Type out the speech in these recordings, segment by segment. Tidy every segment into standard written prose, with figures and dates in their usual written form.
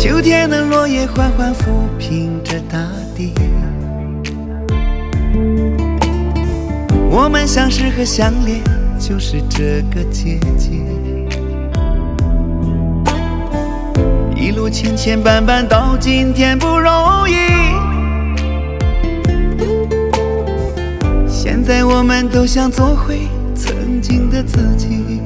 秋天的落叶缓缓抚平着大地，我们相识和相恋就是这个季节，一路千千绊绊到今天不容易，现在我们都想做回曾经的自己，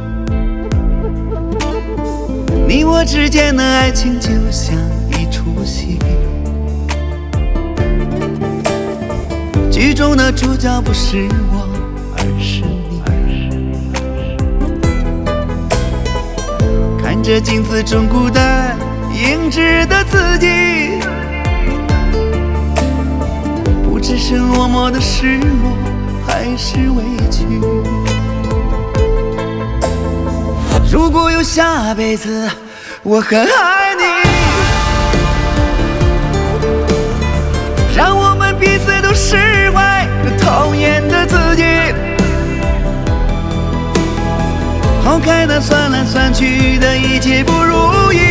你我之间的爱情就像一出戏，剧中的主角不是我，而是你。看着镜子中孤单英姿的自己，不知是落寞的失落，还是委屈。如果有下辈子，我很爱你，让我们彼此都释怀那讨厌的自己，抛开那酸来酸去的一切不如意，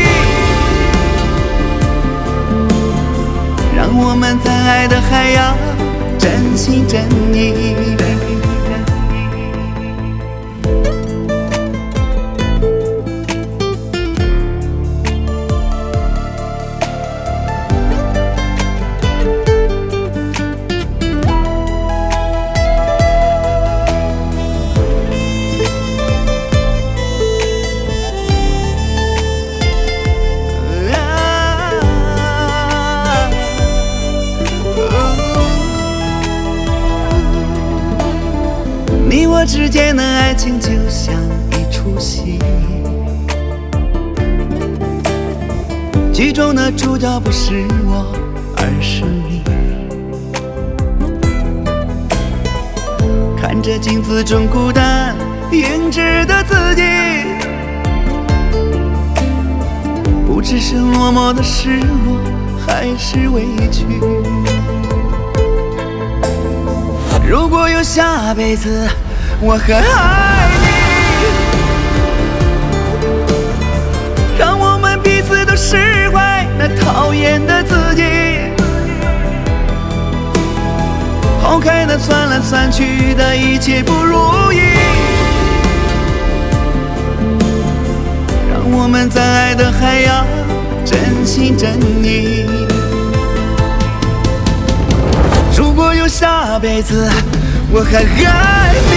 让我们在爱的海洋真心真意。你我之间的爱情就像一出戏，剧中的主角不是我，而是你。看着镜子中孤单英姿的自己，不知是落寞的失落，还是委屈。如果有下辈子，我很爱你，让我们彼此都释怀那讨厌的自己，抛开那酸来酸去的一切不如意，让我们在爱的海洋真心真意。如果有下辈子，我还爱你，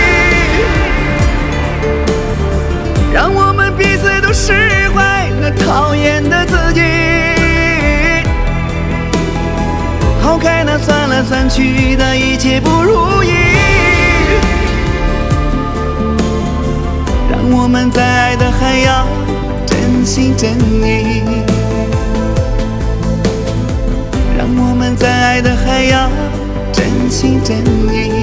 让我们彼此都释怀那讨厌的自己，抛开那酸来酸去的一切不如意，让我们在爱的海洋真心真意，让我们在爱的海洋真心真意。